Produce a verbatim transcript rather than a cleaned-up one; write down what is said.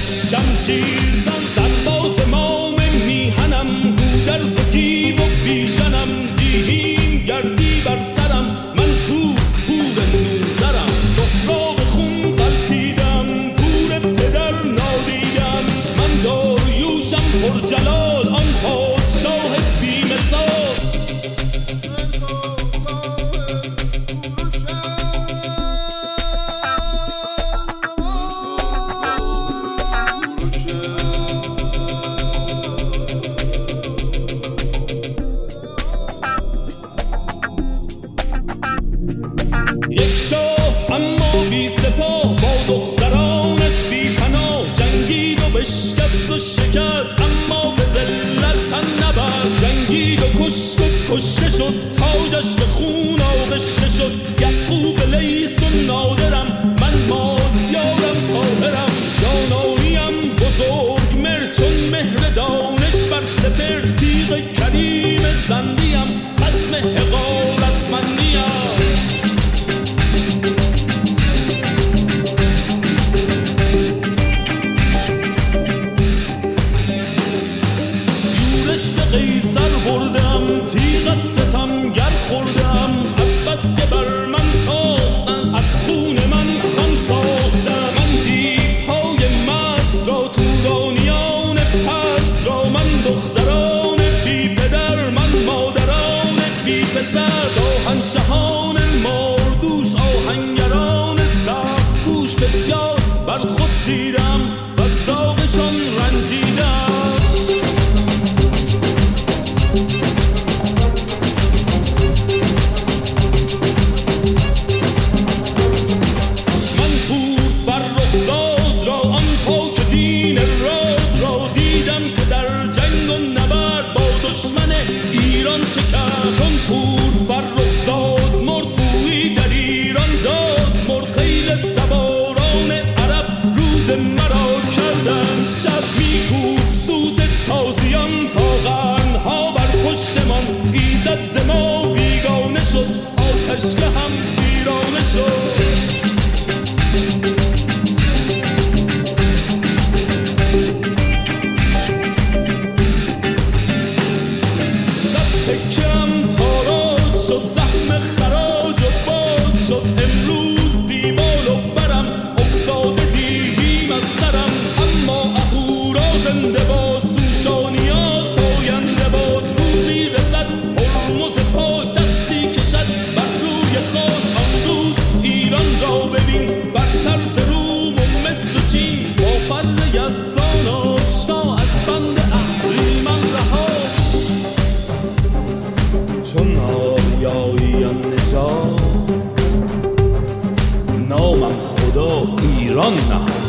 شمشیر زن سرباز مام میهنم گودرز و گیو و بیژنم دیهیم گردی بر سرم من تو پور نوذرم سهراب خون غلطیدم پور پدر نادیدم من داریوشم پرجلال آن پادشاه بی‌مثال یک شاه اما بی سپاه با دخترانش بی پناه جنگید و بشکست و شکست اما به ذلت تن نبرد جنگید و کشت و کشته شد تاجش به خون آغشته شد یعقوب لیث و نادرم من مازیارم طاهرم داناییم بزرگ مر چون مهر دانش بر سپر تیغ کریم زندیم خصم حقارتمندیم به قیصر بردم تیغ از ستمگر خوردم از بس که بر من تاختن از خون من خم ساختم من دیوهای مست را تورانیان پست را من دختران بی پدر من مادران بی پسر شاهنشهان ماردوش آهنگران سخت گوش بسیار بر خود دیدم و از داغشان رنجیدم ایران چه کرد چون پور فرخ زاد مرد گویی در ایران داد مرد خیل سواران عرب روز مرا کردن شب میکوب سود تازیان تا قرنها بر پشتمان ایزد ز ما بیگانه شد آتش که هم ویرانه شد تکم تاراج شد زخم خراج و باد شد امروز بیبال و برم افتاده دیهیم از سرم اما اهورا زنده باد سوشانیان پاینده باد روزی رسد هرمز پاک دستی کشد بر روی خاک آن روز ایران را ببین برتر ز روم و مصر و چین با فضل یزدان آشنا از بند اهریمن رها چون آریاییم نژاد نامم خدا ایران نهاد